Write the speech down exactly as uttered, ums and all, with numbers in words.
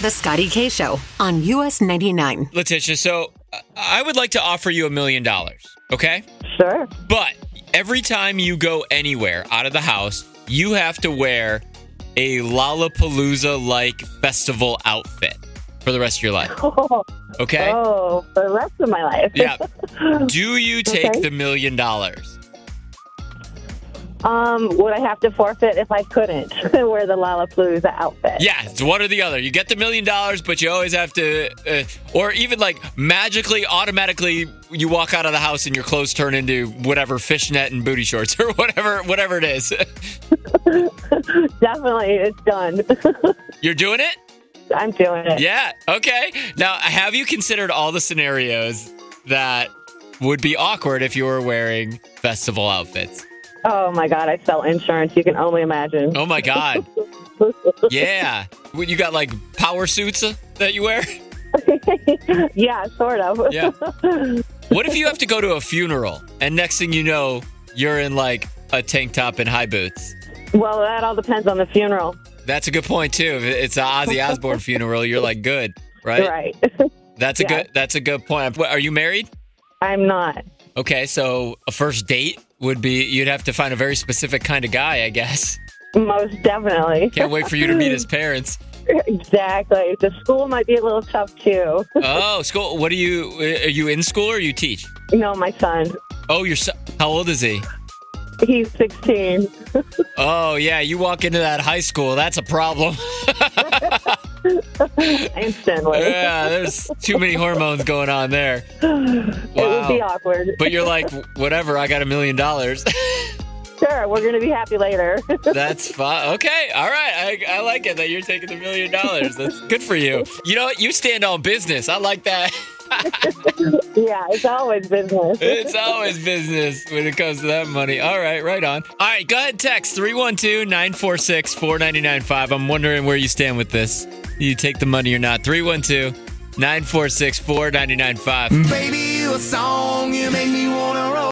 The Scotty K Show on U S ninety-nine. Letitia, so uh, I would like to offer you a million dollars, okay? Sure. But every time you go anywhere out of the house, you have to wear a Lollapalooza-like festival outfit for the rest of your life. Okay? Oh, for the rest of my life. Yeah. Do you take Okay. the million dollars? Um, would I have to forfeit if I couldn't wear the Lollapalooza outfit? Yeah, it's one or the other. You get the million dollars, but you always have to, uh, or even like magically, automatically, you walk out of the house and your clothes turn into whatever fishnet and booty shorts or whatever, whatever it is. Definitely, it's done. You're doing it? I'm doing it. Yeah. Okay. Now, have you considered all the scenarios that would be awkward if you were wearing festival outfits? Oh my God, I sell insurance. You can only imagine. Oh my God. Yeah. What, you got like power suits uh, that you wear? Yeah, sort of. Yeah. What if you have to go to a funeral and next thing you know, you're in like a tank top and high boots? Well, that all depends on the funeral. That's a good point too. If it's an Ozzy Osbourne funeral, you're like good, right? Right. That's a Yeah. good. That's a good point. What, are you married? I'm not. Okay, so a first date would be you'd have to find a very specific kind of guy, I guess. Most definitely. Can't wait for you to meet his parents. Exactly. The school might be a little tough too. Oh, school. What are you? Are you in school or you teach? No, my son. Oh, your son. How old is he? He's sixteen. Oh, yeah. You walk into that high school, that's a problem. Instantly. Yeah, there's too many hormones going on there. It would be awkward. But you're like, whatever, I got a million dollars. Sure, we're going to be happy later. That's fine. Okay, all right. I, I like it that you're taking the million dollars. That's good for you. You know what? You stand on business. I like that. Yeah, it's always business. It's always business when it comes to that money. All right, right on. All right, go ahead, text three one two, nine four six, four nine nine five. I'm wondering where you stand with this. You take the money or not. three one two, nine four six, four nine nine five. Baby, you a song, you make me wanna roll.